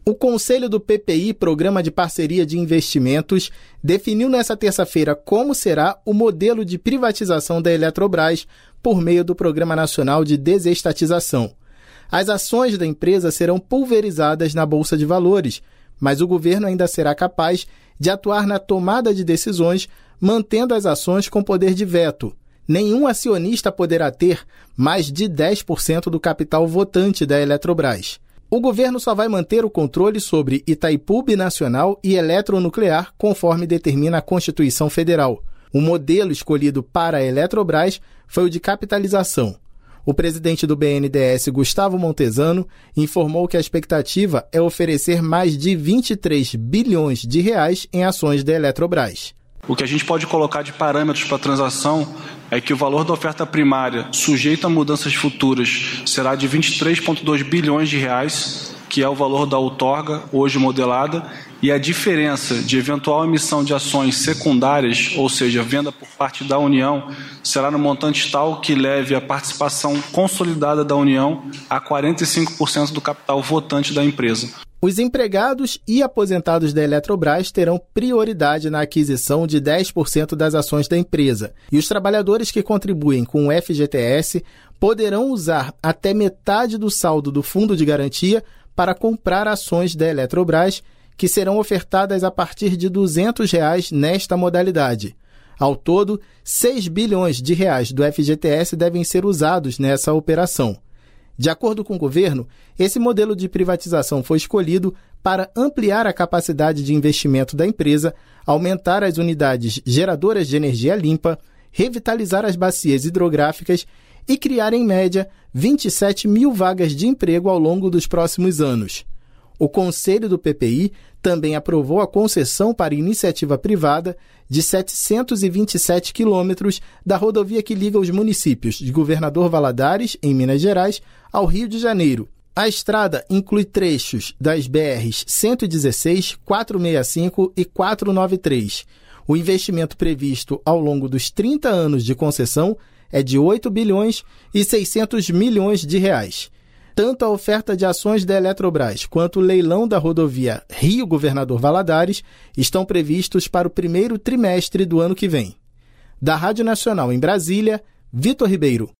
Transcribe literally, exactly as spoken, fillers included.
O Conselho do P P I, Programa de Parceria de Investimentos, definiu nesta terça-feira como será o modelo de privatização da Eletrobras por meio do Programa Nacional de Desestatização. As ações da empresa serão pulverizadas na Bolsa de Valores, mas o governo ainda será capaz de atuar na tomada de decisões, mantendo as ações com poder de veto. Nenhum acionista poderá ter mais de dez por cento do capital votante da Eletrobras. O governo só vai manter o controle sobre Itaipu Binacional e Eletronuclear, conforme determina a Constituição Federal. O modelo escolhido para a Eletrobras foi o de capitalização. O presidente do B N D E S, Gustavo Montezano, informou que a expectativa é oferecer mais de vinte e três bilhões de reais em ações da Eletrobras. O que a gente pode colocar de parâmetros para a transação é que o valor da oferta primária, sujeito a mudanças futuras, será de vinte e três vírgula dois bilhões de reais, que é o valor da outorga, hoje modelada, e a diferença de eventual emissão de ações secundárias, ou seja, venda por parte da União, será no montante tal que leve a participação consolidada da União a quarenta e cinco por cento do capital votante da empresa. Os empregados e aposentados da Eletrobras terão prioridade na aquisição de dez por cento das ações da empresa, e os trabalhadores que contribuem com o F G T S poderão usar até metade do saldo do fundo de garantia para comprar ações da Eletrobras, que serão ofertadas a partir de duzentos reais nesta modalidade. Ao todo, seis bilhões de reais do F G T S devem ser usados nessa operação. De acordo com o governo, esse modelo de privatização foi escolhido para ampliar a capacidade de investimento da empresa, aumentar as unidades geradoras de energia limpa, revitalizar as bacias hidrográficas e criar, em média, vinte e sete mil vagas de emprego ao longo dos próximos anos. O Conselho do P P I também aprovou a concessão para iniciativa privada de setecentos e vinte e sete quilômetros da rodovia que liga os municípios de Governador Valadares, em Minas Gerais, ao Rio de Janeiro. A estrada inclui trechos das B Rs cento e dezesseis, quatrocentos e sessenta e cinco e quatrocentos e noventa e três. O investimento previsto ao longo dos trinta anos de concessão é de oito bilhões e seiscentos milhões de reais. Tanto a oferta de ações da Eletrobras quanto o leilão da rodovia Rio Governador Valadares estão previstos para o primeiro trimestre do ano que vem. Da Rádio Nacional em Brasília, Vitor Ribeiro.